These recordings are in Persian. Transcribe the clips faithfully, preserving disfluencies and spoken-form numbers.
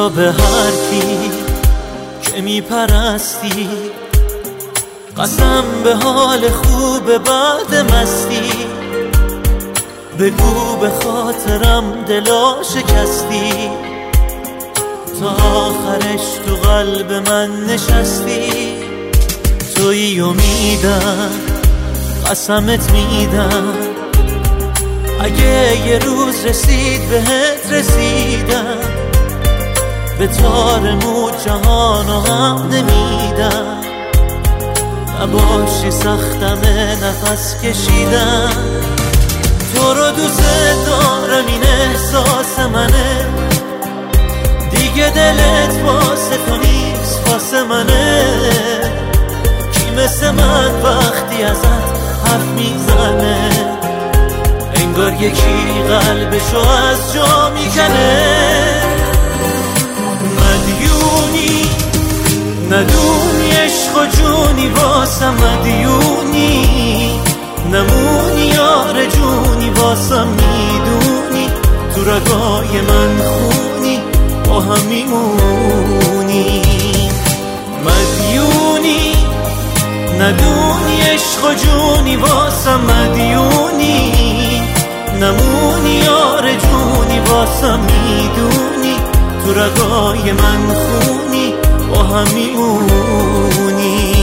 را به هر کی که میپرستی، قسم به حال خوب بعد مستی. بگو به خاطرم دلا شکستی، تا آخرش تو قلب من نشستی. توی امیدم قسمت میدم، اگه یه روز رسید بهت رسیدم، به تار مو جهانو هم نمیدم. نباشی سختمه نفس کشیدم، تو رو دوست دارم این احساس منه، دیگه دلت واسه تو نیست واسه منه. کی مثل من وقتی ازت حرف میزنه، انگار یکی قلبشو از جا میکنه. مدیونی ندونی عشق و جونی واسم، مدیونی نمونی یار جونی واسم، میدونی تو رگای من خونی با هم میمونی. مدیونی ندونی عشق و جونی واسم، مدیونی نمونی یار جونی واسم، میدونی تو رگای من خونی با هم میمونی.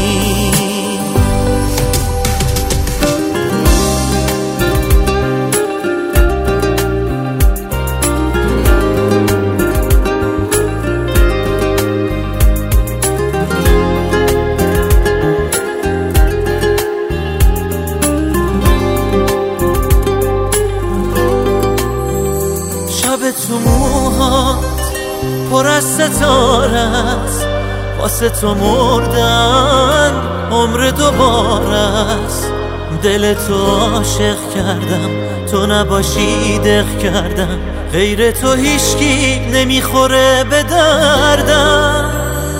شب تو موهات پر از ستاره است، واسه تو مردن عمر دوباره است. دل تو عاشق کردم، تو نباشی دق کردم، غیر تو هیچکی نمیخوره به دردم.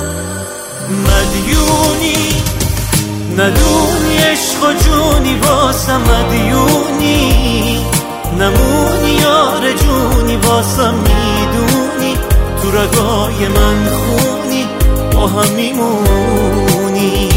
مدیونی ندونی عشق و جونی واسم، مدیونی نمونی یار جونی واسم، میدونی تو رگای من خونی با هم میمونی.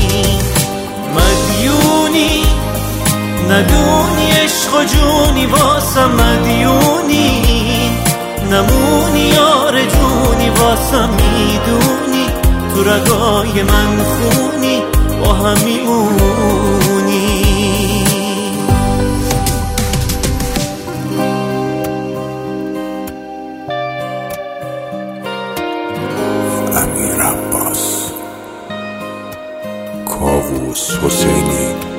مدیونی ندونی عشق و جونی واسم، مدیونی نمونی یار جونی واسم، میدونی تو رگای من خونی با هم میمونی. امیر عباس، کاووس حسینی.